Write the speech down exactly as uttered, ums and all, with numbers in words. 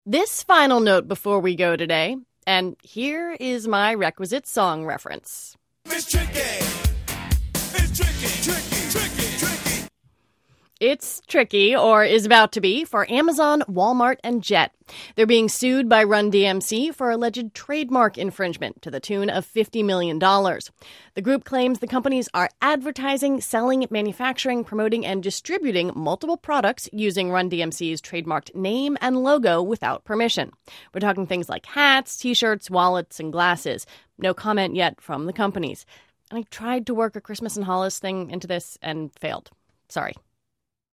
This final note before we go today, and here is my requisite song reference. It's tricky. It's tricky, tricky, tricky, tricky. It's tricky, or is about to be, for Amazon, Walmart, and Jet. They're being sued by Run D M C for alleged trademark infringement to the tune of fifty million dollars. The group claims the companies are advertising, selling, manufacturing, promoting, and distributing multiple products using Run D M C's trademarked name and logo without permission. We're talking things like hats, t-shirts, wallets, and glasses. No comment yet from the companies. And I tried to work a Christmas and Hollis thing into this and failed. Sorry.